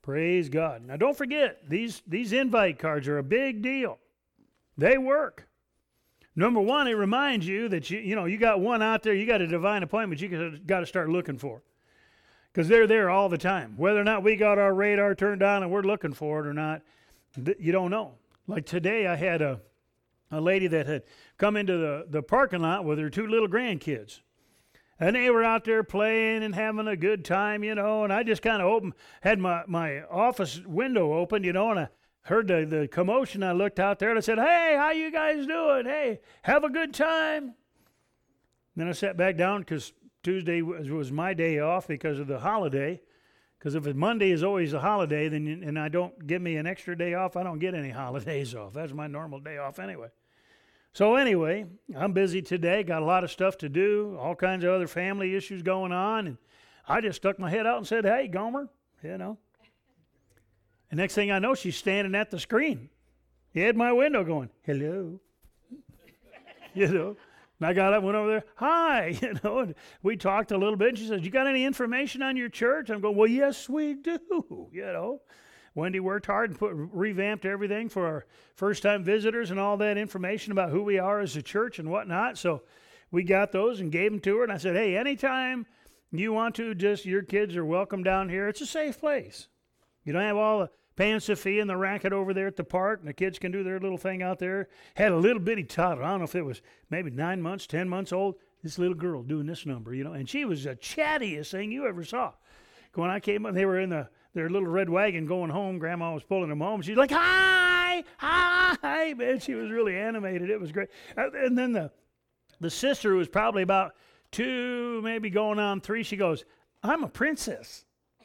Praise God. Now don't forget, these invite cards are a big deal. They work. Number one, it reminds you that you got one out there, you got a divine appointment you got to start looking for. Because they're there all the time. Whether or not we got our radar turned on and we're looking for it or not, you don't know. Like today I had a lady that had come into the parking lot with her two little grandkids. And they were out there playing and having a good time, and I just kind of had my office window open, and I heard the commotion. I looked out there and I said, "Hey, how you guys doing? Hey, have a good time." Then I sat back down because Tuesday was my day off because of the holiday. Because if Monday is always a holiday, then and I don't give me an extra day off, I don't get any holidays off. That's my normal day off anyway. So anyway, I'm busy today, got a lot of stuff to do, all kinds of other family issues going on, and I just stuck my head out and said, "Hey, Gomer," And next thing I know, she's standing at the screen at my window going, "Hello." And I got up, went over there, "Hi," and we talked a little bit, and she says, "You got any information on your church?" I'm going, "Well, yes, we do, Wendy worked hard and revamped everything for our first-time visitors and all that information about who we are as a church and whatnot. So we got those and gave them to her. And I said, "Hey, anytime you want to, your kids are welcome down here. It's a safe place. You don't have all the paying Sophia and the racket over there at the park, and the kids can do their little thing out there." Had a little bitty toddler. I don't know if it was maybe 9 months, 10 months old. This little girl doing this number, and she was the chattiest thing you ever saw. When I came up, they were in their little red wagon going home. Grandma was pulling them home. She's like, "Hi, hi," man. She was really animated. It was great. And then the sister, who was probably about 2, maybe going on 3, she goes, "I'm a princess."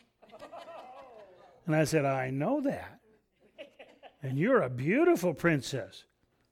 And I said, "I know that. And you're a beautiful princess.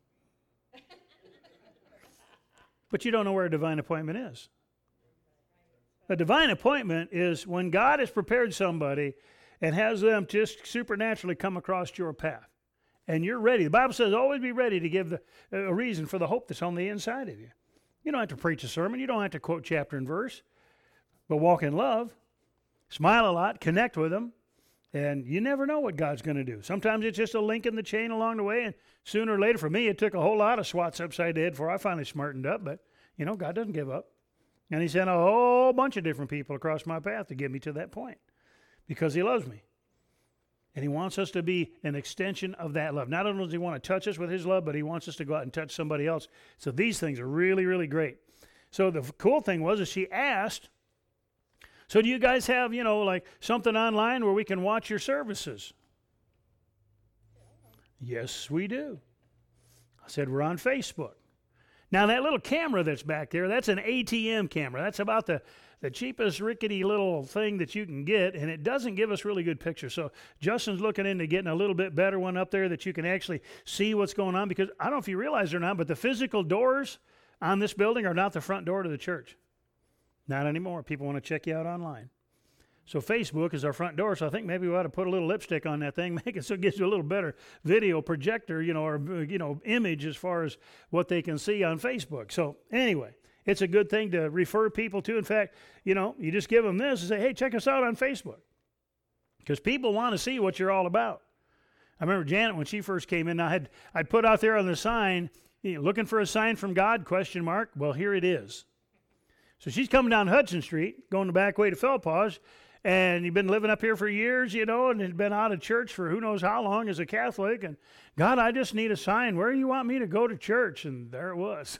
But you don't know where a divine appointment is." A divine appointment is when God has prepared somebody and has them just supernaturally come across your path. And you're ready. The Bible says always be ready to give a reason for the hope that's on the inside of you. You don't have to preach a sermon. You don't have to quote chapter and verse. But walk in love. Smile a lot. Connect with them. And you never know what God's going to do. Sometimes it's just a link in the chain along the way. And sooner or later, for me, it took a whole lot of swats upside the head before I finally smartened up. But, God doesn't give up. And he sent a whole bunch of different people across my path to get me to that point because he loves me. And he wants us to be an extension of that love. Not only does he want to touch us with his love, but he wants us to go out and touch somebody else. So these things are really, really great. So the cool thing was she asked, "So do you guys have, like something online where we can watch your services?" "Yes, we do." I said, "We're on Facebook." Now, that little camera that's back there, that's an ATM camera. That's about the cheapest rickety little thing that you can get, and it doesn't give us really good pictures. So Justin's looking into getting a little bit better one up there that you can actually see what's going on, because I don't know if you realize it or not, but the physical doors on this building are not the front door to the church. Not anymore. People want to check you out online. So Facebook is our front door, so I think maybe we ought to put a little lipstick on that thing, make it so it gives you a little better video projector, or image as far as what they can see on Facebook. So anyway, it's a good thing to refer people to. In fact, you just give them this and say, "Hey, check us out on Facebook." Because people want to see what you're all about. I remember Janet, when she first came in, I'd put out there on the sign, "Looking for a sign from God, ? Well, here it is. So she's coming down Hudson Street, going the back way to Philpos, and you've been living up here for years, and had been out of church for who knows how long as a Catholic. And, "God, I just need a sign. Where do you want me to go to church?" And there it was.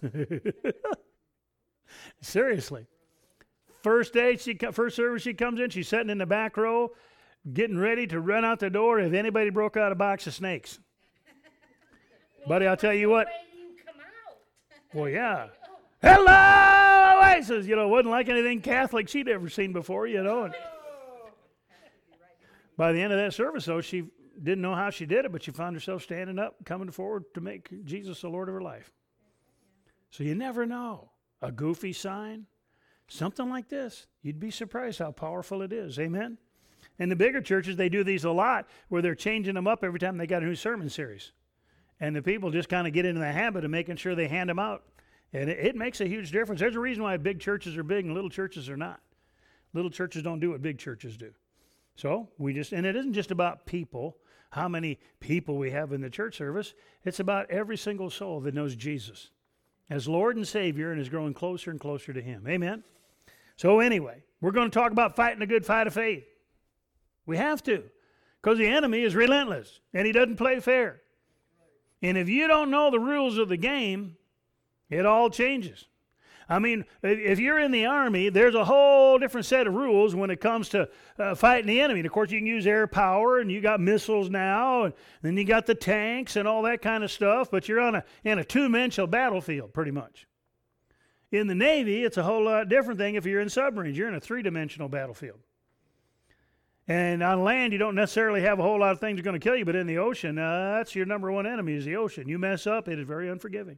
Seriously. First service she comes in, she's sitting in the back row, getting ready to run out the door if anybody broke out a box of snakes. Buddy, I'll tell you what. Well, yeah. "Hello!" I says, wasn't like anything Catholic she'd ever seen before, And by the end of that service, though, she didn't know how she did it, but she found herself standing up, coming forward to make Jesus the Lord of her life. So you never know. A goofy sign, something like this. You'd be surprised how powerful it is. Amen? In the bigger churches, they do these a lot, where they're changing them up every time they got a new sermon series. And the people just kind of get into the habit of making sure they hand them out. And it makes a huge difference. There's a reason why big churches are big and little churches are not. Little churches don't do what big churches do. So and it isn't just about people, how many people we have in the church service. It's about every single soul that knows Jesus as Lord and Savior and is growing closer and closer to Him. Amen? So anyway, we're going to talk about fighting a good fight of faith. We have to, because the enemy is relentless and he doesn't play fair. And if you don't know the rules of the game, it all changes. I mean, if you're in the Army, there's a whole different set of rules when it comes to fighting the enemy. And of course, you can use air power, and you got missiles now, and then you got the tanks and all that kind of stuff, but you're in a two-dimensional battlefield, pretty much. In the Navy, it's a whole lot different thing if you're in submarines. You're in a three-dimensional battlefield. And on land, you don't necessarily have a whole lot of things that are going to kill you, but in the ocean, that's your number one enemy is the ocean. You mess up, it is very unforgiving.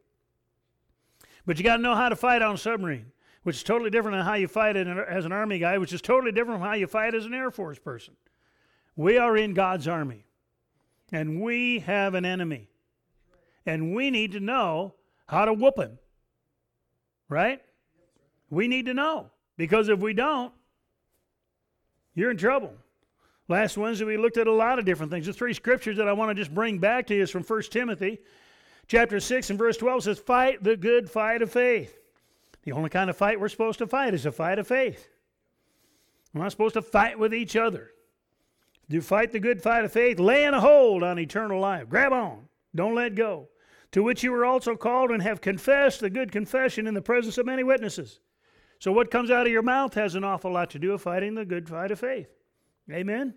But you got to know how to fight on a submarine, which is totally different than how you fight as an Army guy, which is totally different from how you fight as an Air Force person. We are in God's Army, and we have an enemy. And we need to know how to whoop him, right? We need to know, because if we don't, you're in trouble. Last Wednesday, we looked at a lot of different things. The three scriptures that I want to just bring back to you is from 1 Timothy. Chapter 6 and verse 12 says, fight the good fight of faith. The only kind of fight we're supposed to fight is a fight of faith. We're not supposed to fight with each other. Do fight the good fight of faith, laying a hold on eternal life. Grab on. Don't let go. To which you were also called and have confessed the good confession in the presence of many witnesses. So what comes out of your mouth has an awful lot to do with fighting the good fight of faith. Amen?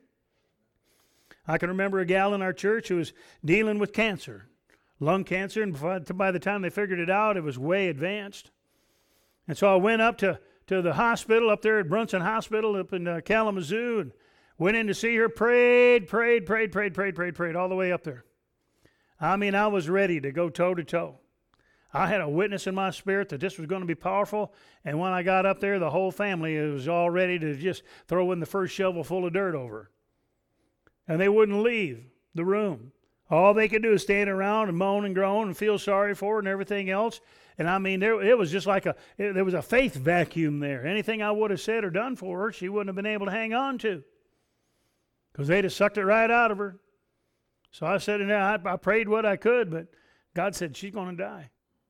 I can remember a gal in our church who was dealing with cancer. Lung cancer, and by the time they figured it out, it was way advanced. And so I went up to the hospital up there at Brunson Hospital up in Kalamazoo and went in to see her, prayed all the way up there. I mean, I was ready to go toe to toe. I had a witness in my spirit that this was going to be powerful, and when I got up there, the whole family was all ready to just throw in the first shovel full of dirt over her. And they wouldn't leave the room. All they could do is stand around and moan and groan and feel sorry for her and everything else. And I mean, it was just like there was a faith vacuum there. Anything I would have said or done for her, she wouldn't have been able to hang on to, because they'd have sucked it right out of her. So I said, I prayed what I could, but God said, she's going to die.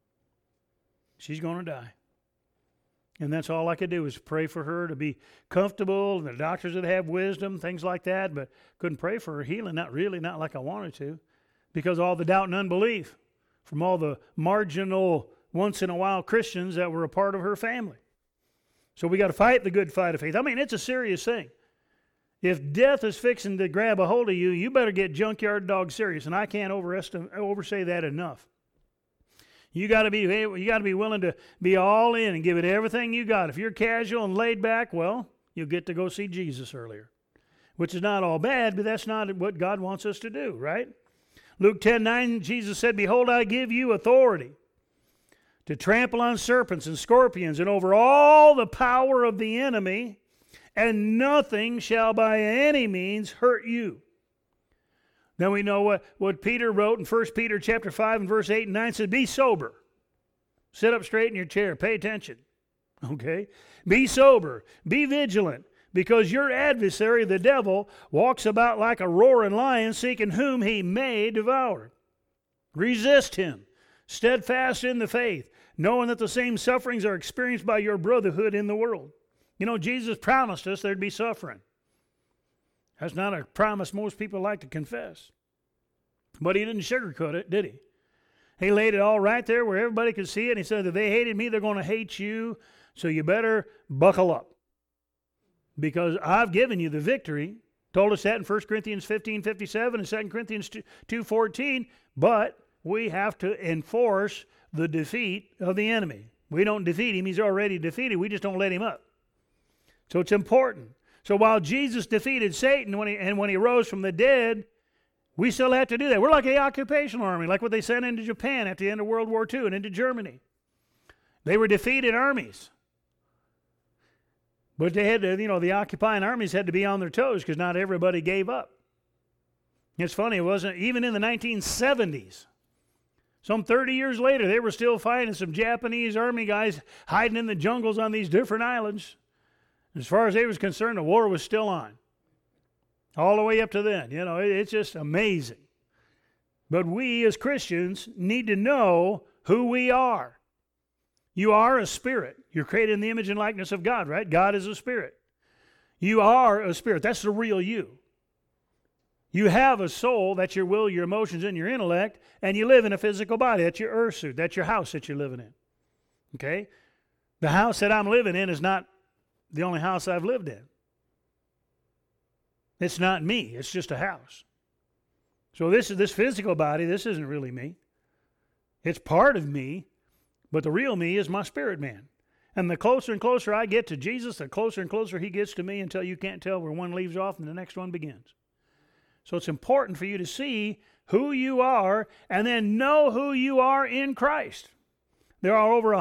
She's going to die. And that's all I could do was pray for her to be comfortable, and the doctors would have wisdom, things like that, but couldn't pray for her healing, not like I wanted to, because all the doubt and unbelief from all the marginal, once-in-a-while Christians that were a part of her family. So we got to fight the good fight of faith. I mean, it's a serious thing. If death is fixing to grab a hold of you, you better get junkyard dog serious, and I can't oversay that enough. You got to be willing to be all in and give it everything you got. If you're casual and laid back, well, you'll get to go see Jesus earlier, which is not all bad, but that's not what God wants us to do, right? Luke 10:9, Jesus said, behold, I give you authority to trample on serpents and scorpions and over all the power of the enemy, and nothing shall by any means hurt you. Then we know what Peter wrote in 1 Peter chapter 5 and verse 8 and 9 says, be sober. Sit up straight in your chair. Pay attention. Okay? Be sober. Be vigilant, because your adversary, the devil, walks about like a roaring lion, seeking whom he may devour. Resist him, steadfast in the faith, knowing that the same sufferings are experienced by your brotherhood in the world. You know, Jesus promised us there'd be suffering. That's not a promise most people like to confess. But he didn't sugarcoat it, did he? He laid it all right there where everybody could see it. And he said, if they hated me, they're going to hate you. So you better buckle up, because I've given you the victory. Told us that in 1 Corinthians 15:57 and 2 Corinthians 2:14. But we have to enforce the defeat of the enemy. We don't defeat him. He's already defeated. We just don't let him up. So it's important. So while Jesus defeated Satan when he rose from the dead, we still have to do that. We're like the occupational army, like what they sent into Japan at the end of World War II and into Germany. They were defeated armies. But they had to, the occupying armies had to be on their toes, because not everybody gave up. It's funny, it wasn't even in the 1970s. Some 30 years later, they were still fighting some Japanese army guys hiding in the jungles on these different islands. As far as they was concerned, the war was still on. all the way up to then. It's just amazing. But we as Christians need to know who we are. You are a spirit. You're created in the image and likeness of God, right? God is a spirit. You are a spirit. That's the real you. You have a soul. That's your will, your emotions, and your intellect. And you live in a physical body. That's your earth suit. That's your house that you're living in. Okay? The house that I'm living in is not the only house I've lived in. It's not me. It's just a house. So this physical body, this isn't really me. It's part of me, but the real me is my spirit man. And the closer and closer I get to Jesus, the closer and closer he gets to me until you can't tell where one leaves off and the next one begins. So it's important for you to see who you are and then know who you are in Christ. There are over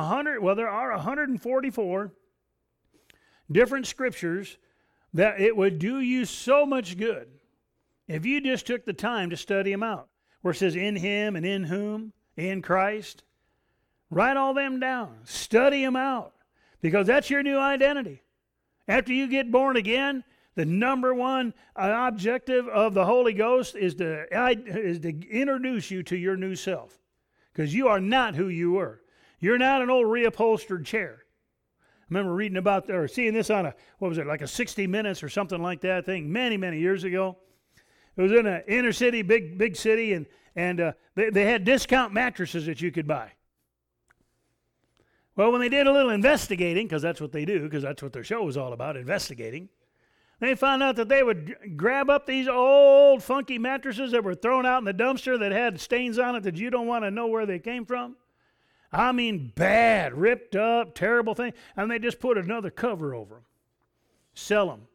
144 different scriptures that it would do you so much good if you just took the time to study them out. Where it says in him and in whom, in Christ. Write all them down. Study them out. Because that's your new identity. After you get born again, the number one objective of the Holy Ghost is to introduce you to your new self. Because you are not who you were. You're not an old reupholstered chair. I remember reading about or seeing this on like a 60 Minutes or something like that thing many, many years ago. It was in an inner city, big city, and they had discount mattresses that you could buy. Well, when they did a little investigating, because that's what they do, because that's what their show was all about, investigating, they found out that they would grab up these old funky mattresses that were thrown out in the dumpster that had stains on it that you don't want to know where they came from. I mean, bad, ripped up, terrible thing. And they just put another cover over them. Sell them.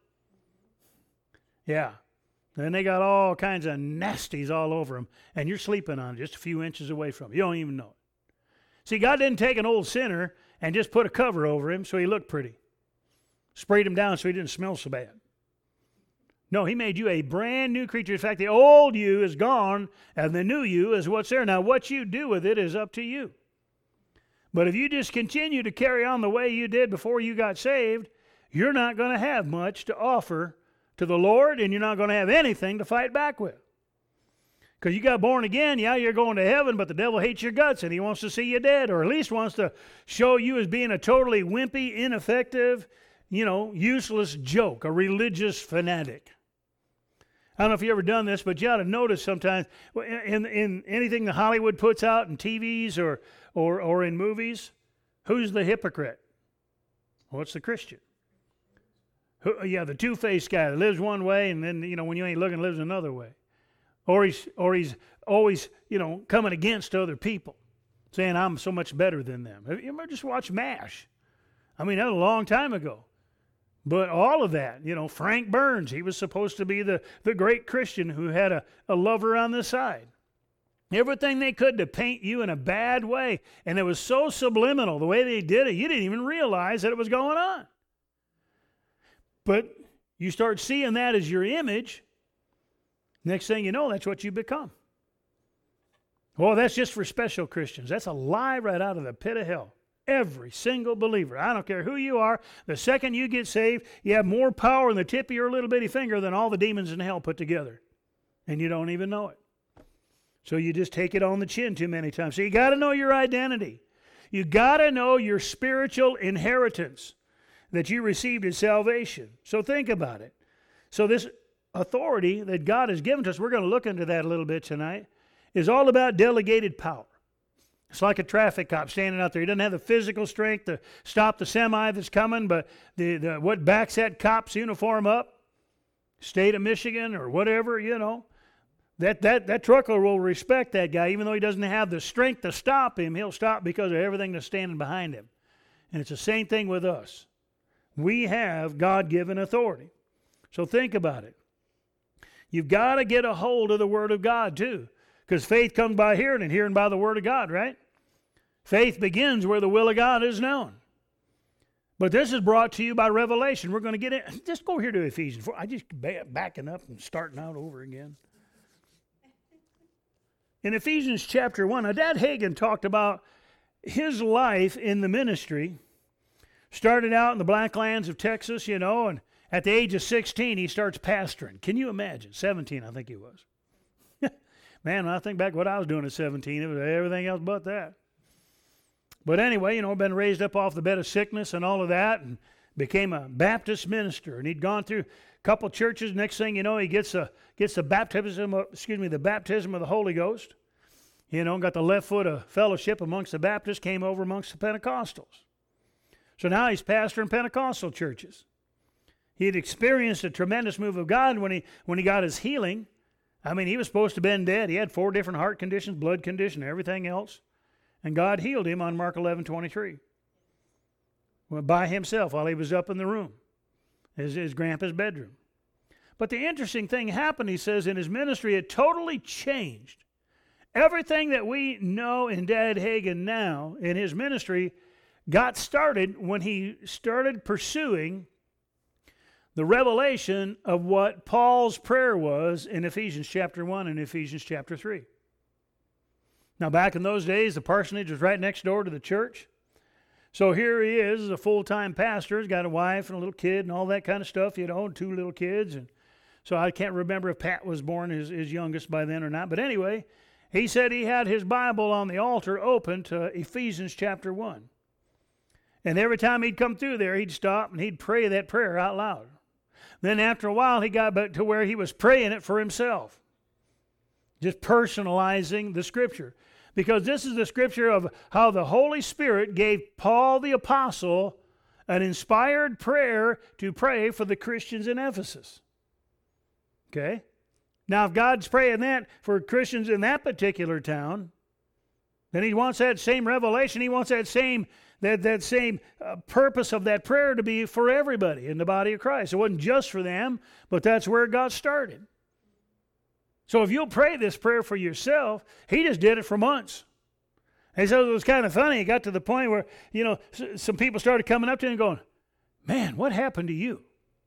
Yeah. And they got all kinds of nasties all over them. And you're sleeping on it just a few inches away from it. You don't even know it. See, God didn't take an old sinner and just put a cover over him so he looked pretty. Sprayed him down so he didn't smell so bad. No, he made you a brand new creature. In fact, the old you is gone and the new you is what's there. Now, what you do with it is up to you. But if you just continue to carry on the way you did before you got saved, you're not going to have much to offer to the Lord, and you're not going to have anything to fight back with. Because you got born again, yeah, you're going to heaven, but the devil hates your guts, and he wants to see you dead, or at least wants to show you as being a totally wimpy, ineffective, useless joke, a religious fanatic. I don't know if you've ever done this, but you ought to notice sometimes in anything that Hollywood puts out in TVs or in movies, who's the hypocrite? Well, it's the Christian. The two-faced guy that lives one way and then, when you ain't looking, lives another way. Or he's always, coming against other people, saying, I'm so much better than them. Have you ever just watched MASH? I mean, that was a long time ago. But all of that, Frank Burns, he was supposed to be the great Christian who had a lover on the side. Everything they could to paint you in a bad way. And it was so subliminal, the way they did it, you didn't even realize that it was going on. But you start seeing that as your image, next thing you know, that's what you become. Well, that's just for special Christians. That's a lie right out of the pit of hell. Every single believer, I don't care who you are, the second you get saved, you have more power in the tip of your little bitty finger than all the demons in hell put together. And you don't even know it. So you just take it on the chin too many times. So you got to know your identity. You got to know your spiritual inheritance that you received at salvation. So think about it. So this authority that God has given to us, we're going to look into that a little bit tonight, is all about delegated power. It's like a traffic cop standing out there. He doesn't have the physical strength to stop the semi that's coming, but what backs that cop's uniform up, state of Michigan or whatever, that trucker will respect that guy. Even though he doesn't have the strength to stop him, he'll stop because of everything that's standing behind him. And it's the same thing with us. We have God-given authority. So think about it. You've got to get a hold of the Word of God too. Because faith comes by hearing and hearing by the Word of God, right? Faith begins where the will of God is known. But this is brought to you by revelation. We're going to get in. Just go here to Ephesians 4. I just backing up and starting out over again. In Ephesians chapter 1, now Dad Hagin talked about his life in the ministry. Started out in the Black Lands of Texas, and At the age of 16, he starts pastoring. Can you imagine? 17, I think he was. Man, when I think back what I was doing at 17, it was everything else but that. But anyway, been raised up off the bed of sickness and all of that, and became a Baptist minister. And he'd gone through a couple churches. Next thing you know, he gets the baptism of the Holy Ghost. Got the left foot of fellowship amongst the Baptists, came over amongst the Pentecostals. So now he's pastoring Pentecostal churches. He had experienced a tremendous move of God when he got his healing. I mean, he was supposed to have been dead. He had 4 different heart conditions, blood condition, everything else. And God healed him on Mark 11:23. By himself while he was up in the room, his grandpa's bedroom. But the interesting thing happened, he says, in his ministry, it totally changed. Everything that we know in Dad Hagin now in his ministry got started when he started pursuing the revelation of what Paul's prayer was in Ephesians chapter 1 and Ephesians chapter 3. Now, back in those days, the parsonage was right next door to the church. So here he is, a full-time pastor. He's got a wife and a little kid and all that kind of stuff, 2 little kids. And so I can't remember if Pat was born his youngest by then or not. But anyway, he said he had his Bible on the altar open to Ephesians chapter 1. And every time he'd come through there, he'd stop and he'd pray that prayer out loud. Then after a while, he got back to where he was praying it for himself, just personalizing the Scripture. Because this is the Scripture of how the Holy Spirit gave Paul the Apostle an inspired prayer to pray for the Christians in Ephesus. Okay? Now, if God's praying that for Christians in that particular town, then he wants that same revelation. He wants that same purpose of that prayer to be for everybody in the body of Christ. It wasn't just for them, but that's where it got started. So if you'll pray this prayer for yourself, he just did it for months. And so it was kind of funny. It got to the point where, some people started coming up to him and going, man, what happened to you?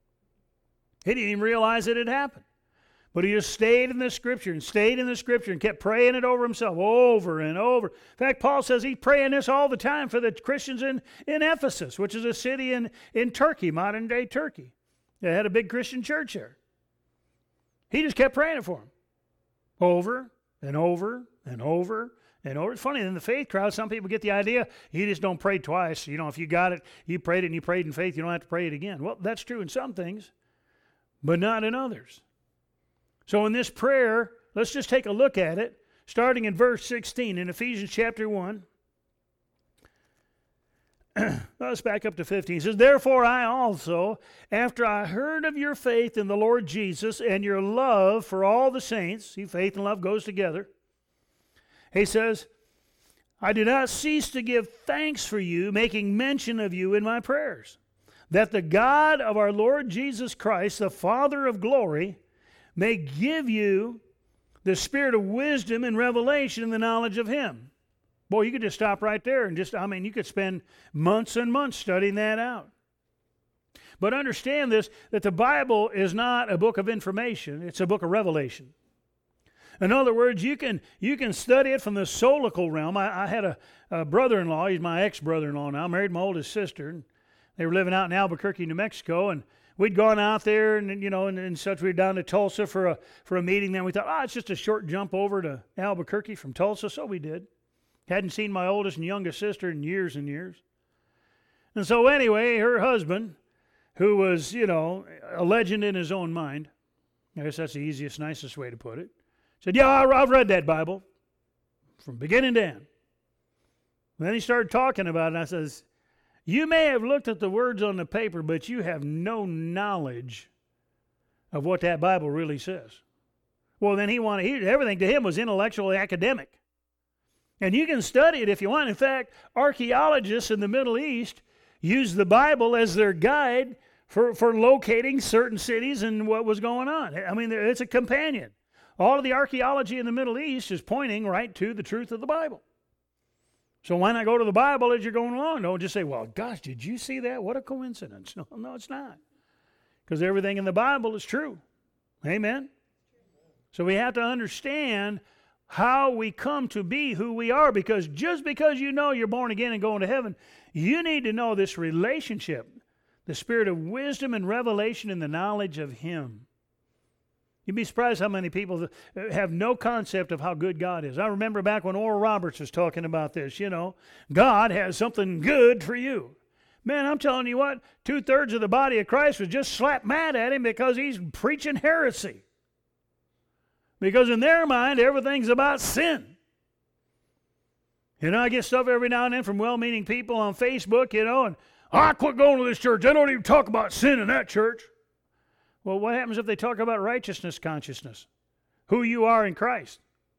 He didn't even realize it had happened. But he just stayed in the Scripture and kept praying it over himself over and over. In fact, Paul says he's praying this all the time for the Christians in Ephesus, which is a city in Turkey, modern-day Turkey. They had a big Christian church there. He just kept praying it for them over and over and over and over. It's funny, in the faith crowd, some people get the idea, you just don't pray twice. If you got it, you prayed it and you prayed in faith, you don't have to pray it again. Well, that's true in some things, but not in others. So in this prayer, let's just take a look at it, starting in verse 16 in Ephesians chapter 1. Let's back up to 15. It says, therefore I also, after I heard of your faith in the Lord Jesus and your love for all the saints, see, faith and love goes together. He says, I do not cease to give thanks for you, making mention of you in my prayers, that the God of our Lord Jesus Christ, the Father of glory, may give you the spirit of wisdom and revelation in the knowledge of Him. Boy, you could just stop right there and you could spend months and months studying that out. But understand this, that the Bible is not a book of information, it's a book of revelation. In other words, you can study it from the soulical realm. I had a brother-in-law, he's my ex-brother-in-law now, married my oldest sister, and they were living out in Albuquerque, New Mexico, and we'd gone out there and such. We were down to Tulsa for a meeting. Then we thought, it's just a short jump over to Albuquerque from Tulsa. So we did. Hadn't seen my oldest and youngest sister in years and years. And so anyway, her husband, who was, a legend in his own mind, I guess that's the easiest, nicest way to put it, said, yeah, I've read that Bible from beginning to end. And then he started talking about it, and I says, you may have looked at the words on the paper, but you have no knowledge of what that Bible really says. Well, then everything to him was intellectual, academic. And you can study it if you want. In fact, archaeologists in the Middle East use the Bible as their guide for locating certain cities and what was going on. I mean, it's a companion. All of the archaeology in the Middle East is pointing right to the truth of the Bible. So why not go to the Bible as you're going along? Don't just say, well, gosh, did you see that? What a coincidence. No, it's not. Because everything in the Bible is true. Amen? So we have to understand how we come to be who we are, because just because you know you're born again and going to heaven, you need to know this relationship The spirit of wisdom and revelation in the knowledge of Him. You'd be surprised how many people have no concept of how good God is. I remember back when Oral Roberts was talking about this, God has something good for you. Man, I'm telling you what, 2/3 of the body of Christ was just slap mad at him because he's preaching heresy. Because in their mind, everything's about sin. I get stuff every now and then from well-meaning people on Facebook, and I quit going to this church. They don't even talk about sin in that church. Well, what happens if they talk about righteousness consciousness? Who you are in Christ.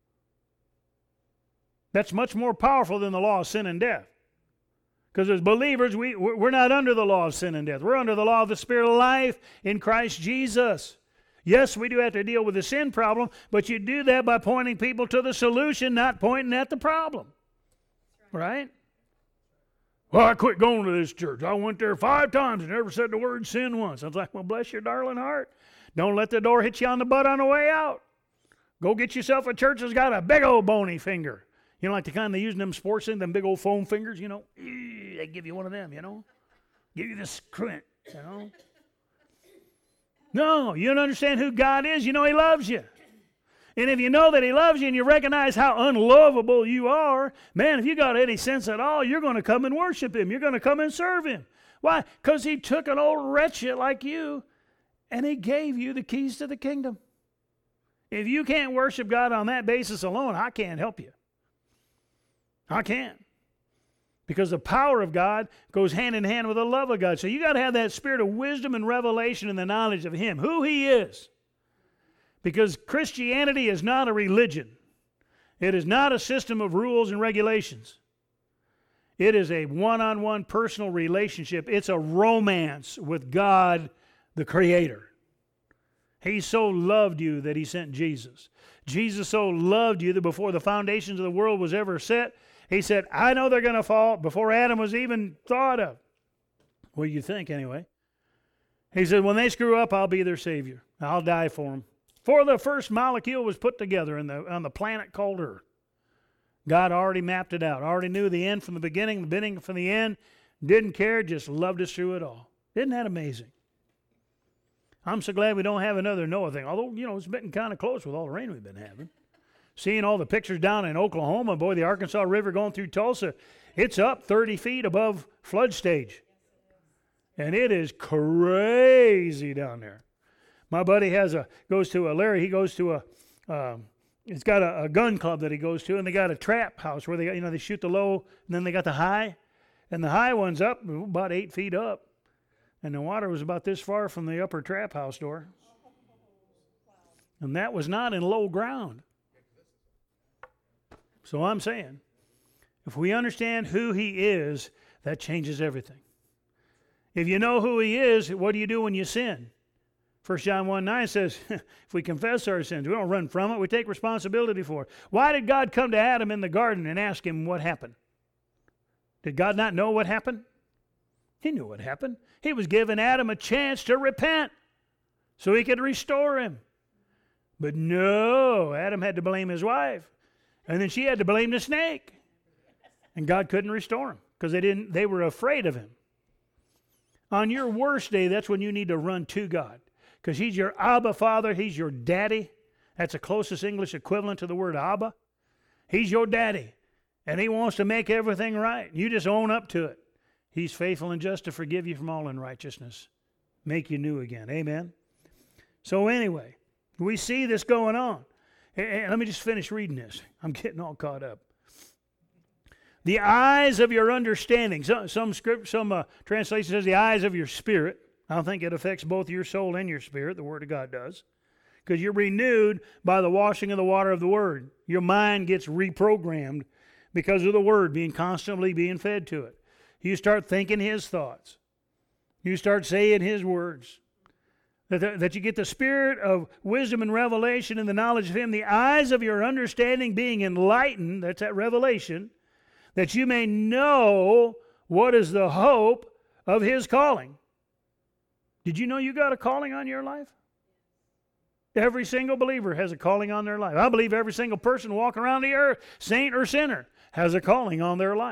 That's much more powerful than the law of sin and death. Because as believers, we're not under the law of sin and death. We're under the law of the Spirit of life in Christ Jesus. Yes, we do have to deal with the sin problem, but you do that by pointing people to the solution, not pointing at the problem. Right? Well, I quit going to this church. I went there 5 times and never said the word sin once. I was like, well, bless your darling heart. Don't let the door hit you on the butt on the way out. Go get yourself a church that's got a big old bony finger. Like the kind they use in them sports things, them big old foam fingers, They give you one of them, Give you the squint, No, you don't understand who God is. He loves you. And if you know that He loves you and you recognize how unlovable you are, man, if you got any sense at all, you're going to come and worship Him. You're going to come and serve Him. Why? Because He took an old wretched like you and He gave you the keys to the kingdom. If you can't worship God on that basis alone, I can't help you. I can't. Because the power of God goes hand in hand with the love of God. So you got to have that spirit of wisdom and revelation and the knowledge of Him, who He is. Because Christianity is not a religion. It is not a system of rules and regulations. It is a one-on-one personal relationship. It's a romance with God, the Creator. He so loved you that He sent Jesus. Jesus so loved you that before the foundations of the world was ever set, He said, I know they're going to fall before Adam was even thought of. What do you think anyway? He said, when they screw up, I'll be their Savior. I'll die for them. Before the first molecule was put together on the planet called Earth, God already mapped it out, already knew the end from the beginning from the end, didn't care, just loved us through it all. Isn't that amazing? I'm so glad we don't have another Noah thing, although, it's been kind of close with all the rain we've been having. Seeing all the pictures down in Oklahoma, boy, the Arkansas River going through Tulsa, it's up 30 feet above flood stage. And it is crazy down there. My buddy goes to a it's got a gun club that he goes to, and they got a trap house where they shoot the low, and then they got the high, and the high one's up about 8 feet up, and the water was about this far from the upper trap house door. And that was not in low ground. So I'm saying, if we understand who He is, that changes everything. If you know who He is, what do you do when you sin? 1 John 1:9 says, if we confess our sins, we don't run from it, we take responsibility for it. Why did God come to Adam in the garden and ask him what happened? Did God not know what happened? He knew what happened. He was giving Adam a chance to repent so He could restore him. But no, Adam had to blame his wife. And then she had to blame the snake. And God couldn't restore him because they were afraid of Him. On your worst day, that's when you need to run to God. Because He's your Abba Father. He's your daddy. That's the closest English equivalent to the word Abba. He's your daddy. And He wants to make everything right. You just own up to it. He's faithful and just to forgive you from all unrighteousness. Make you new again. Amen? So anyway, we see this going on. And let me just finish reading this. I'm getting all caught up. The eyes of your understanding. Some translation says the eyes of your spirit. I don't think it affects both your soul and your spirit. The Word of God does. Because you're renewed by the washing of the water of the Word. Your mind gets reprogrammed because of the Word constantly being fed to it. You start thinking His thoughts. You start saying His words. That you get the spirit of wisdom and revelation and the knowledge of Him. The eyes of your understanding being enlightened. That's that revelation. That you may know what is the hope of His calling. Did you know you got a calling on your life? Every single believer has a calling on their life. I believe every single person walking around the earth, saint or sinner, has a calling on their life.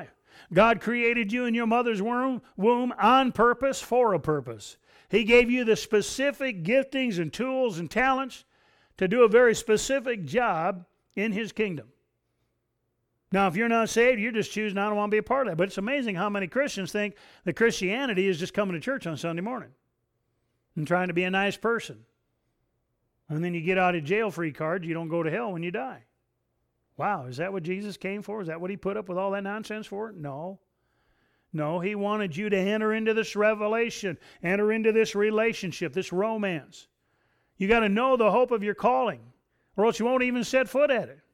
God created you in your mother's womb on purpose for a purpose. He gave you the specific giftings and tools and talents to do a very specific job in His kingdom. Now, if you're not saved, you're just choosing, I don't want to be a part of that. But it's amazing how many Christians think that Christianity is just coming to church on Sunday morning and trying to be a nice person. And then you get out a jail-free card, you don't go to hell when you die. Wow, is that what Jesus came for? Is that what He put up with all that nonsense for? No. No, He wanted you to enter into this revelation, enter into this relationship, this romance. You got to know the hope of your calling, or else you won't even set foot at it.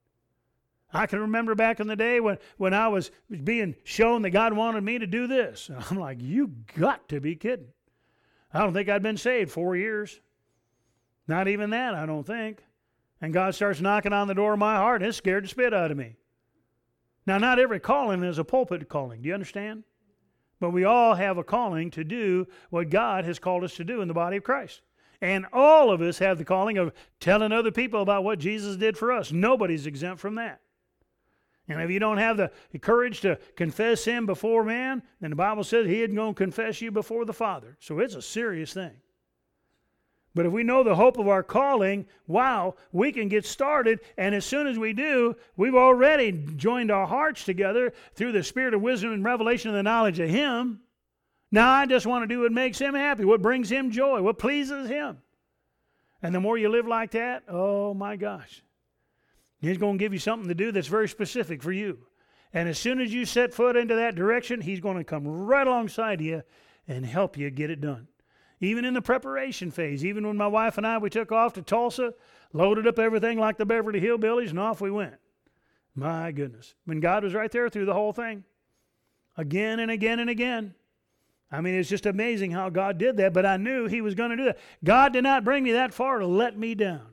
I can remember back in the day when I was being shown that God wanted me to do this. And I'm like, you got to be kidding. I don't think I'd been saved 4 years. Not even that, I don't think. And God starts knocking on the door of my heart, and it's scared the spit out of me. Now, not every calling is a pulpit calling. Do you understand? But we all have a calling to do what God has called us to do in the body of Christ. And all of us have the calling of telling other people about what Jesus did for us. Nobody's exempt from that. And if you don't have the courage to confess Him before man, then the Bible says He isn't going to confess you before the Father. So it's a serious thing. But if we know the hope of our calling, wow, we can get started. And as soon as we do, we've already joined our hearts together through the spirit of wisdom and revelation and the knowledge of Him. Now I just want to do what makes Him happy, what brings Him joy, what pleases Him. And the more you live like that, oh my gosh, He's going to give you something to do that's very specific for you. And as soon as you set foot into that direction, He's going to come right alongside you and help you get it done. Even in the preparation phase, even when my wife and I, we took off to Tulsa, loaded up everything like the Beverly Hillbillies, and off we went. My goodness. When God was right there through the whole thing. Again and again and again. I mean, it's just amazing how God did that, but I knew He was going to do that. God did not bring me that far to let me down.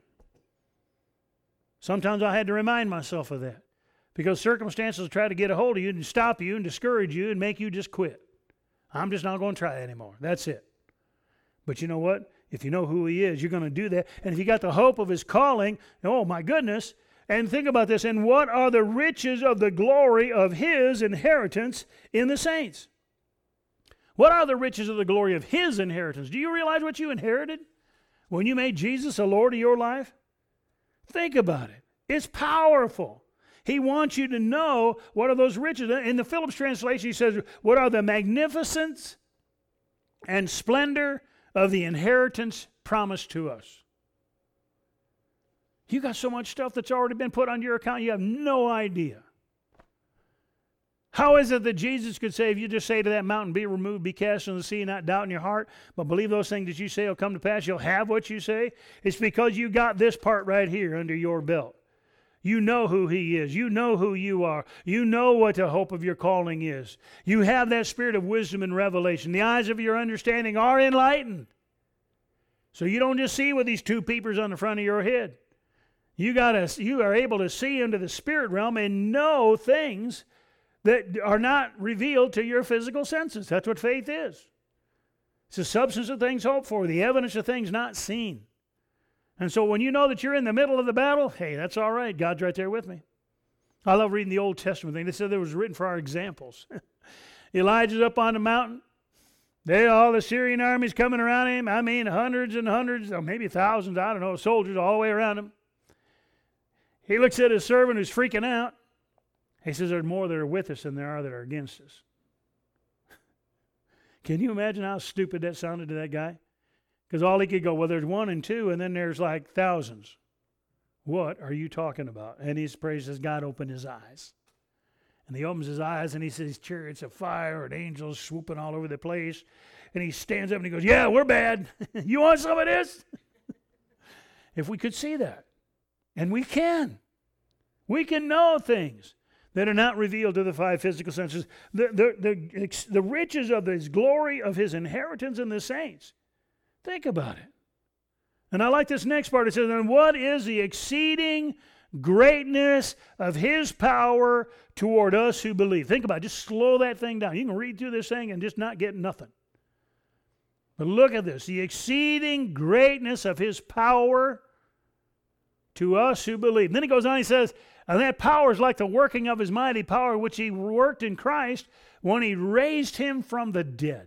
Sometimes I had to remind myself of that. Because circumstances try to get a hold of you and stop you and discourage you and make you just quit. I'm just not going to try anymore. That's it. But you know what? If you know who He is, you're going to do that. And if you got the hope of His calling, oh my goodness. And think about this. And what are the riches of the glory of His inheritance in the saints? What are the riches of the glory of His inheritance? Do you realize what you inherited when you made Jesus a Lord of your life? Think about it. It's powerful. He wants you to know what are those riches. In the Phillips translation, he says, what are the magnificence and splendor of the inheritance promised to us. You got so much stuff that's already been put on your account, you have no idea. How is it that Jesus could say, if you just say to that mountain, be removed, be cast into the sea, and not doubt in your heart, but believe those things that you say will come to pass, you'll have what you say? It's because you got this part right here under your belt. You know who He is. You know who you are. You know what the hope of your calling is. You have that spirit of wisdom and revelation. The eyes of your understanding are enlightened. So you don't just see with these two peepers on the front of your head. You are able to see into the spirit realm and know things that are not revealed to your physical senses. That's what faith is. It's the substance of things hoped for, the evidence of things not seen. And so when you know that you're in the middle of the battle, hey, that's all right. God's right there with me. I love reading the Old Testament thing. They said it was written for our examples. Elijah's up on the mountain. All the Syrian armies coming around him. I mean, hundreds and hundreds, or maybe thousands, I don't know, soldiers all the way around him. He looks at his servant who's freaking out. He says, there's more that are with us than there are that are against us. Can you imagine how stupid that sounded to that guy? Because all he could go, well, there's one and two, and then there's like thousands. What are you talking about? And he praises God opened his eyes. And he opens his eyes, and he sees chariots of fire and angels swooping all over the place. And he stands up and he goes, yeah, we're bad. You want some of this? If we could see that. And we can. We can know things that are not revealed to the five physical senses. The riches of His glory, of His inheritance in the saints. Think about it. And I like this next part. It says, and what is the exceeding greatness of His power toward us who believe? Think about it. Just slow that thing down. You can read through this thing and just not get nothing. But look at this. The exceeding greatness of His power to us who believe. Then he goes on, he says, and that power is like the working of his mighty power, which he worked in Christ when he raised him from the dead.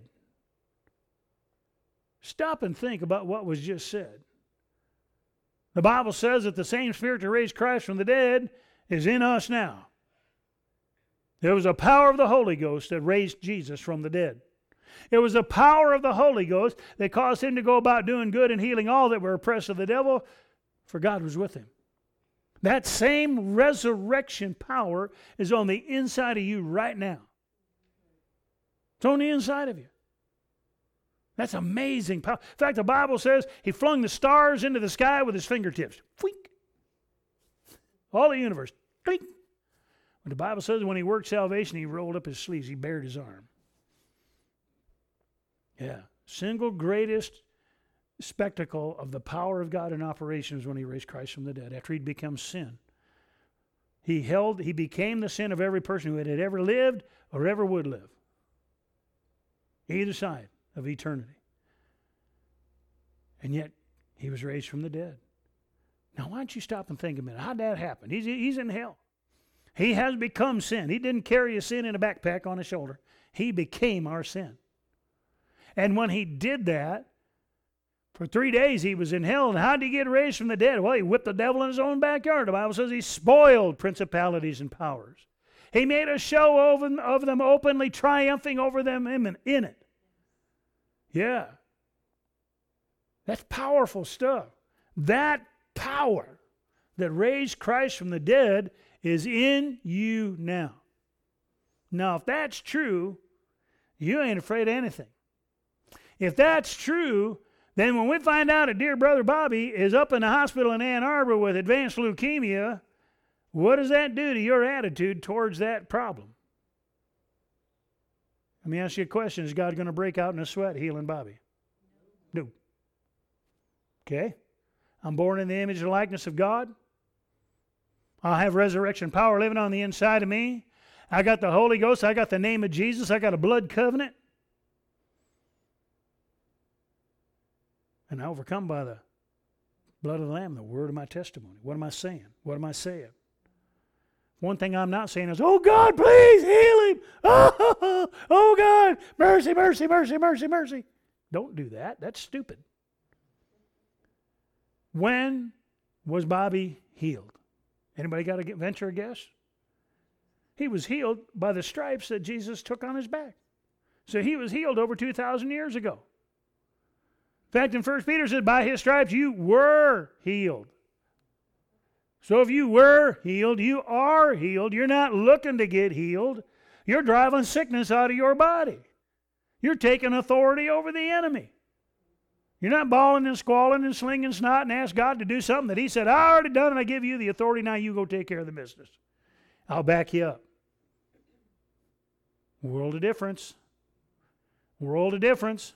Stop and think about what was just said. The Bible says that the same Spirit that raised Christ from the dead is in us now. There was a power of the Holy Ghost that raised Jesus from the dead. It was the power of the Holy Ghost that caused him to go about doing good and healing all that were oppressed of the devil, for God was with him. That same resurrection power is on the inside of you right now. It's on the inside of you. That's amazing power. In fact, the Bible says he flung the stars into the sky with his fingertips. Fwink. All the universe. Fwink. But the Bible says when he worked salvation, he rolled up his sleeves. He bared his arm. Yeah. Single greatest spectacle of the power of God in operation is when he raised Christ from the dead, after he'd become sin. He became the sin of every person who had ever lived or ever would live. Either side of eternity. And yet, he was raised from the dead. Now, why don't you stop and think a minute? How'd that happen? He's in hell. He has become sin. He didn't carry a sin in a backpack on his shoulder. He became our sin. And when he did that, for 3 days he was in hell. And how did he get raised from the dead? Well, he whipped the devil in his own backyard. The Bible says he spoiled principalities and powers. He made a show of them openly, triumphing over them in it. Yeah. That's powerful stuff. That power that raised Christ from the dead is in you now. Now, if that's true, you ain't afraid of anything. If that's true, then when we find out that dear brother Bobby is up in the hospital in Ann Arbor with advanced leukemia, what does that do to your attitude towards that problem? Let me ask you a question. Is God going to break out in a sweat healing Bobby? No. Okay? I'm born in the image and likeness of God. I have resurrection power living on the inside of me. I got the Holy Ghost. I got the name of Jesus. I got a blood covenant. And I overcome by the blood of the Lamb, the word of my testimony. What am I saying? What am I saying? One thing I'm not saying is, oh God, please heal him. Oh God, mercy, mercy, mercy, mercy, mercy. Don't do that. That's stupid. When was Bobby healed? Anybody got to venture a guess? He was healed by the stripes that Jesus took on his back. So he was healed over 2,000 years ago. In fact, in 1 Peter said, by his stripes you were healed. So if you were healed, you are healed. You're not looking to get healed. You're driving sickness out of your body. You're taking authority over the enemy. You're not bawling and squalling and slinging snot and ask God to do something that he said, I already done and I give you the authority. Now you go take care of the business. I'll back you up. World of difference. World of difference.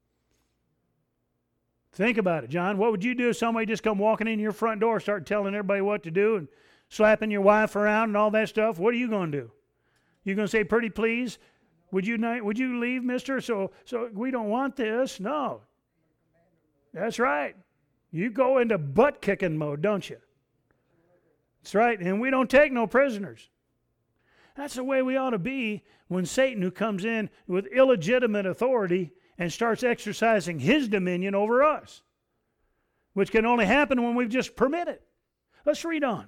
Think about it, John. What would you do if somebody just come walking in your front door, start telling everybody what to do and slapping your wife around and all that stuff? What are you going to do? You going to say, pretty please? Would you leave, mister? So we don't want this. No. That's right. You go into butt-kicking mode, don't you? That's right. And we don't take no prisoners. That's the way we ought to be when Satan, who comes in with illegitimate authority and starts exercising his dominion over us, which can only happen when we just permit it. Let's read on.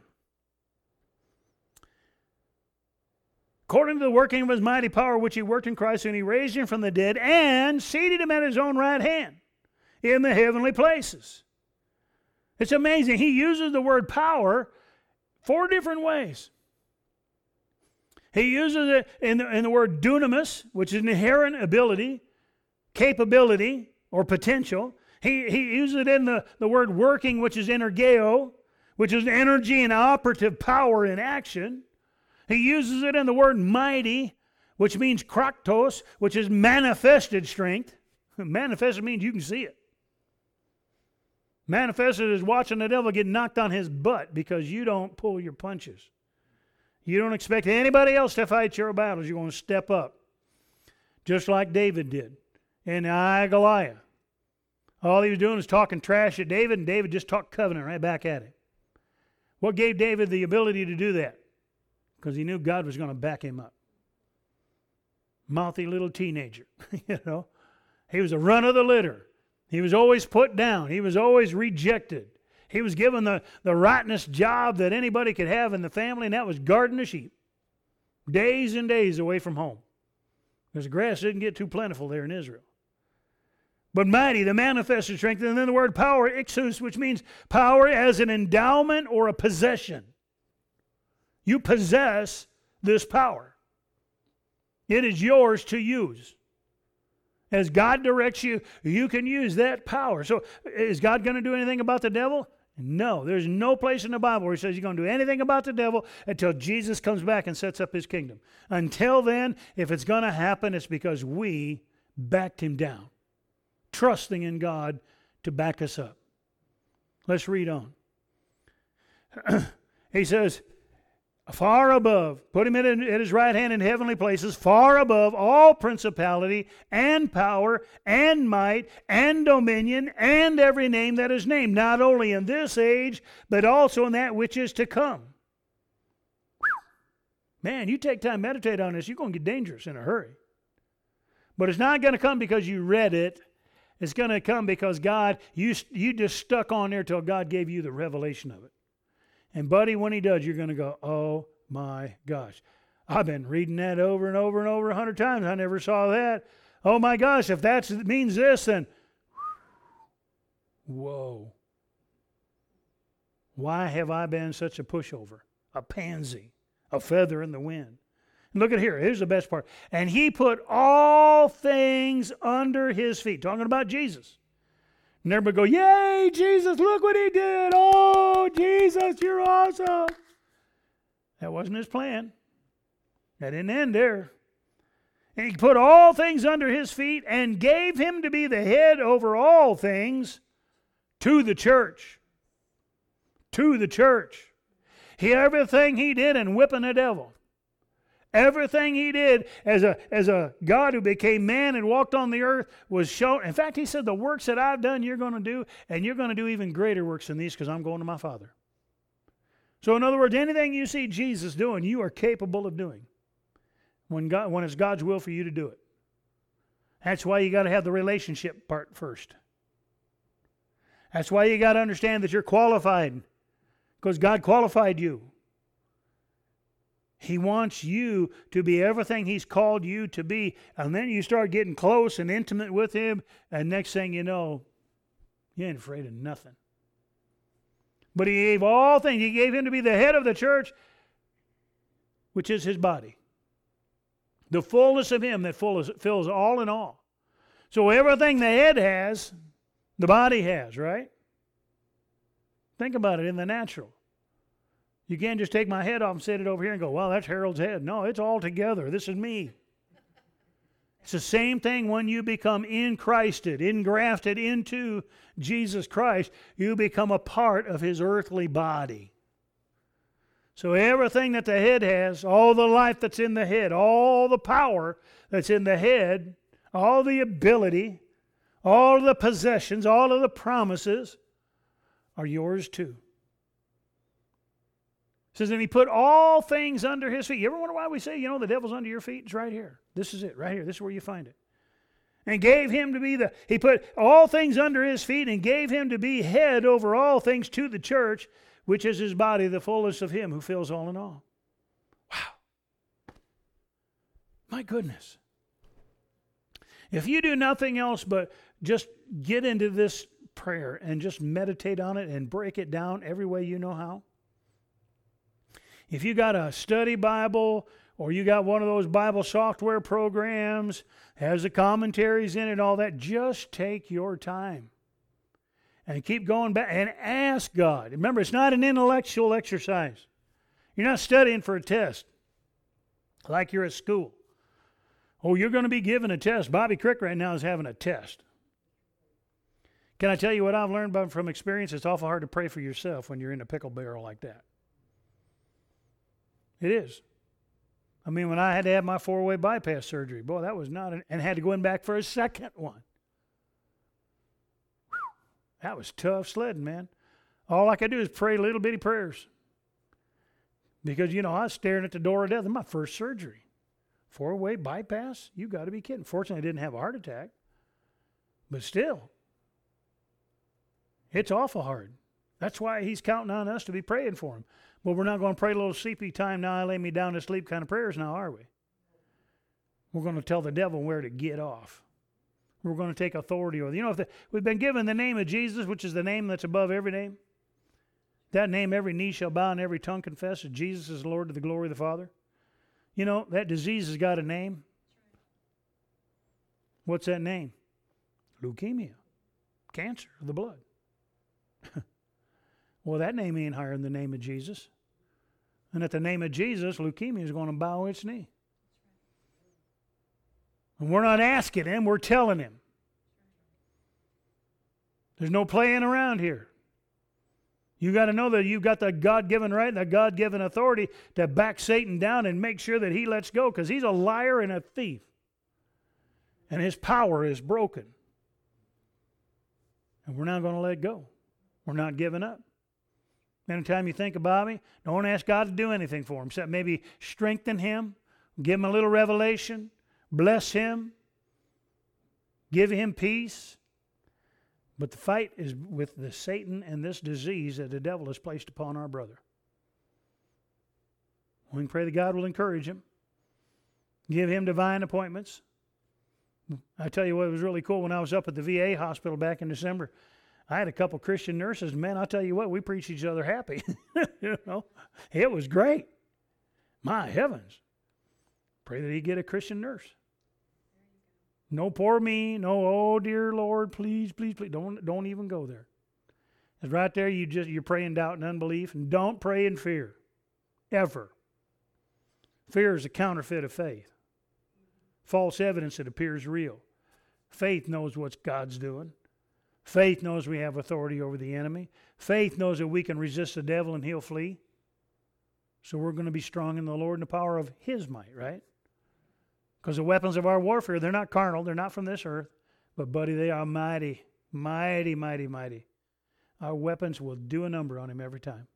According to the working of his mighty power, which he worked in Christ, when he raised him from the dead and seated him at his own right hand in the heavenly places. It's amazing. He uses the word power 4 different ways. He uses it in the word dunamis, which is an inherent ability, capability, or potential. He uses it in the word working, which is energeo, which is energy and operative power in action. He uses it in the word mighty, which means kraktos, which is manifested strength. Manifested means you can see it. Manifested is watching the devil get knocked on his butt because you don't pull your punches. You don't expect anybody else to fight your battles. You're going to step up, just like David did in the eye of Goliath. All he was doing was talking trash at David, and David just talked covenant right back at him. What gave David the ability to do that? Because he knew God was going to back him up. Mouthy little teenager, you know. He was a run of the litter. He was always put down. He was always rejected. He was given the rottenest job that anybody could have in the family, and that was guarding the sheep. Days and days away from home. Because the grass didn't get too plentiful there in Israel. But mighty, the manifested strength, and then the word power, ixus, which means power as an endowment or a possession. You possess this power. It is yours to use. As God directs you, you can use that power. So is God going to do anything about the devil? No. There's no place in the Bible where he says he's going to do anything about the devil until Jesus comes back and sets up his kingdom. Until then, if it's going to happen, it's because we backed him down, trusting in God to back us up. Let's read on. He says, far above, put him at his right hand in heavenly places, far above all principality and power and might and dominion and every name that is named, not only in this age, but also in that which is to come. Man, you take time, meditate on this, you're going to get dangerous in a hurry. But it's not going to come because you read it. It's going to come because God, you just stuck on there till God gave you the revelation of it. And buddy, when he does, you're going to go, oh my gosh. I've been reading that over and over and over 100 times. I never saw that. Oh my gosh, if that means this, then whoa. Why have I been such a pushover, a pansy, a feather in the wind? Look at here. Here's the best part. And he put all things under his feet. Talking about Jesus. And everybody go, yay, Jesus, look what he did. Oh, Jesus, you're awesome. That wasn't his plan. That didn't end there. And he put all things under his feet and gave him to be the head over all things to the church. To the church. Everything he did in whipping the devil. Everything he did as a God who became man and walked on the earth was shown. In fact, he said, the works that I've done, you're going to do, and you're going to do even greater works than these because I'm going to my Father. So in other words, anything you see Jesus doing, you are capable of doing when it's God's will for you to do it. That's why you got to have the relationship part first. That's why you got to understand that you're qualified because God qualified you. He wants you to be everything He's called you to be. And then you start getting close and intimate with Him, and next thing you know, you ain't afraid of nothing. But He gave all things. He gave Him to be the head of the church, which is His body. The fullness of Him that fills all in all. So everything the head has, the body has, right? Think about it in the natural. You can't just take my head off and set it over here and go, well, that's Harold's head. No, it's all together. This is me. It's the same thing when you become in-Christed, engrafted into Jesus Christ. You become a part of His earthly body. So everything that the head has, all the life that's in the head, all the power that's in the head, all the ability, all of the possessions, all of the promises are yours too. It says, and He put all things under His feet. You ever wonder why we say, the devil's under your feet? It's right here. This is it, right here. This is where you find it. And gave Him to be He put all things under His feet and gave Him to be head over all things to the church, which is His body, the fullness of Him who fills all in all. Wow. My goodness. If you do nothing else but just get into this prayer and just meditate on it and break it down every way you know how. If you got a study Bible or you got one of those Bible software programs, has the commentaries in it, all that, just take your time and keep going back and ask God. Remember, it's not an intellectual exercise. You're not studying for a test like you're at school. Oh, you're going to be given a test. Bobby Crick right now is having a test. Can I tell you what I've learned from experience? It's awful hard to pray for yourself when you're in a pickle barrel like that. It is. I mean, when I had to have my 4-way bypass surgery, boy, that was not, and had to go in back for a second one. Whew, that was tough sledding, man. All I could do is pray little bitty prayers. Because, I was staring at the door of death in my first surgery. 4-way bypass? You got to be kidding. Fortunately, I didn't have a heart attack. But still, it's awful hard. That's why he's counting on us to be praying for him. But we're not going to pray a little sleepy time, now I lay me down to sleep kind of prayers now, are we? We're going to tell the devil where to get off. We're going to take authority over. We've been given the name of Jesus, which is the name that's above every name. That name every knee shall bow and every tongue confess that Jesus is Lord to the glory of the Father. That disease has got a name. What's that name? Leukemia. Cancer of the blood. Well, that name ain't higher than the name of Jesus. And at the name of Jesus, leukemia is going to bow its knee. And we're not asking him, we're telling him. There's no playing around here. You got to know that you've got the God-given right and the God-given authority to back Satan down and make sure that he lets go, because he's a liar and a thief. And his power is broken. And we're not going to let go. We're not giving up. Anytime you think about me, don't ask God to do anything for him, except maybe strengthen him, give him a little revelation, bless him, give him peace. But the fight is with the Satan and this disease that the devil has placed upon our brother. We can pray that God will encourage him, give him divine appointments. I tell you what was really cool when I was up at the VA hospital back in December. I had a couple Christian nurses. Man, I'll tell you what, we preached each other happy. It was great. My heavens. Pray that he get a Christian nurse. No poor me. No, oh dear Lord, please, please, please. Don't even go there. It's right there. You're praying doubt and unbelief, and don't pray in fear, ever. Fear is a counterfeit of faith. False evidence that appears real. Faith knows what God's doing. Faith knows we have authority over the enemy. Faith knows that we can resist the devil and he'll flee. So we're going to be strong in the Lord and the power of his might, right? Because the weapons of our warfare, they're not carnal. They're not from this earth. But, buddy, they are mighty, mighty, mighty, mighty. Our weapons will do a number on him every time.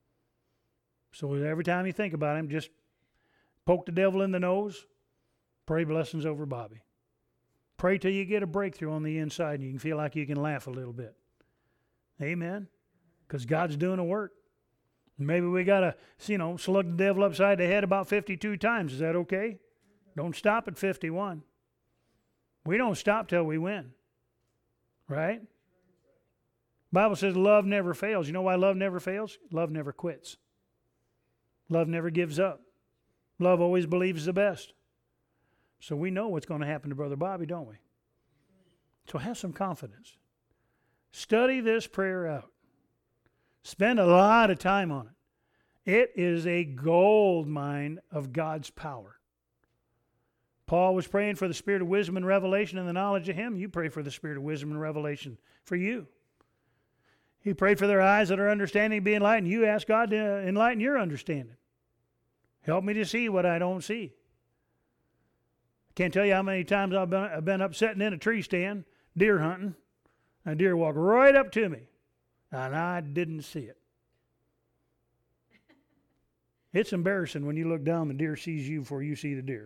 So every time you think about him, just poke the devil in the nose. Pray blessings over Bobby. Pray till you get a breakthrough on the inside and you can feel like you can laugh a little bit. Amen? Because God's doing a work. Maybe we got to, slug the devil upside the head about 52 times. Is that okay? Don't stop at 51. We don't stop till we win. Right? The Bible says love never fails. You know why love never fails? Love never quits. Love never gives up. Love always believes the best. So we know what's going to happen to Brother Bobby, don't we? So have some confidence. Study this prayer out. Spend a lot of time on it. It is a gold mine of God's power. Paul was praying for the spirit of wisdom and revelation and the knowledge of him. You pray for the spirit of wisdom and revelation for you. He prayed for their eyes that are understanding be enlightened. You ask God to enlighten your understanding. Help me to see what I don't see. Can't tell you how many times I've been up sitting in a tree stand, deer hunting, and a deer walked right up to me, and I didn't see it. It's embarrassing when you look down, the deer sees you before you see the deer.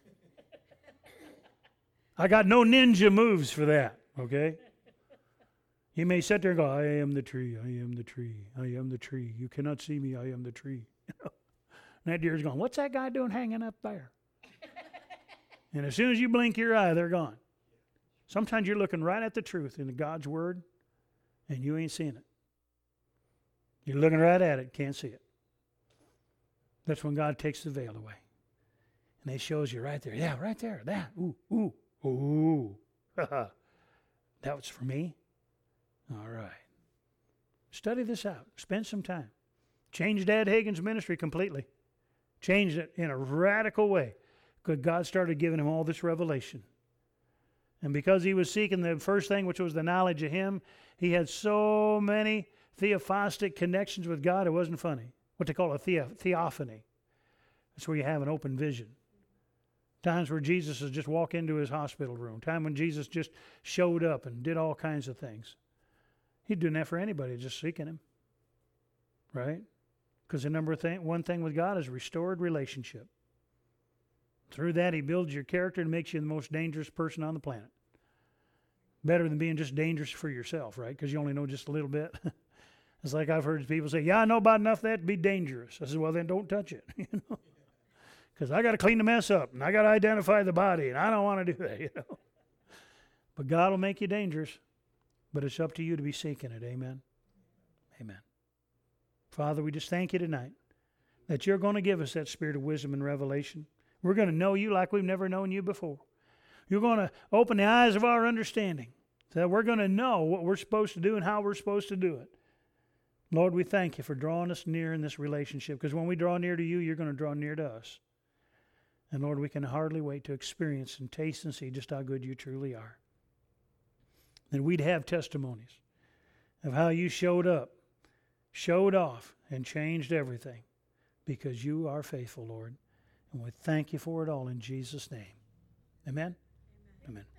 I got no ninja moves for that, okay? You may sit there and go, I am the tree, I am the tree, I am the tree. You cannot see me, I am the tree. And that deer's going, what's that guy doing hanging up there? And as soon as you blink your eye, they're gone. Sometimes you're looking right at the truth in God's Word, and you ain't seeing it. You're looking right at it, can't see it. That's when God takes the veil away. And He shows you right there. Yeah, right there. That. Ooh, ooh, ooh. That was for me? All right. Study this out. Spend some time. Change Dad Hagin's ministry completely. Changed it in a radical way. Because God started giving him all this revelation. And because he was seeking the first thing, which was the knowledge of Him, he had so many theophostic connections with God, it wasn't funny. What they call a theophany. That's where you have an open vision. Times where Jesus would just walk into his hospital room. Time when Jesus just showed up and did all kinds of things. He's doing that for anybody, just seeking Him. Right? Because the one thing with God is restored relationship. Through that, He builds your character and makes you the most dangerous person on the planet. Better than being just dangerous for yourself, right? Because you only know just a little bit. It's like I've heard people say, yeah, I know about enough of that to be dangerous. I said, well, then don't touch it. Because I got to clean the mess up, and I got to identify the body, and I don't want to do that, But God will make you dangerous, but it's up to you to be seeking it. Amen. Amen. Father, we just thank you tonight that you're going to give us that spirit of wisdom and revelation. We're going to know you like we've never known you before. You're going to open the eyes of our understanding so that we're going to know what we're supposed to do and how we're supposed to do it. Lord, we thank you for drawing us near in this relationship, because when we draw near to you, you're going to draw near to us. And Lord, we can hardly wait to experience and taste and see just how good you truly are. And we'd have testimonies of how you showed up, showed off, and changed everything, because you are faithful, Lord. And we thank you for it all in Jesus' name. Amen? Amen.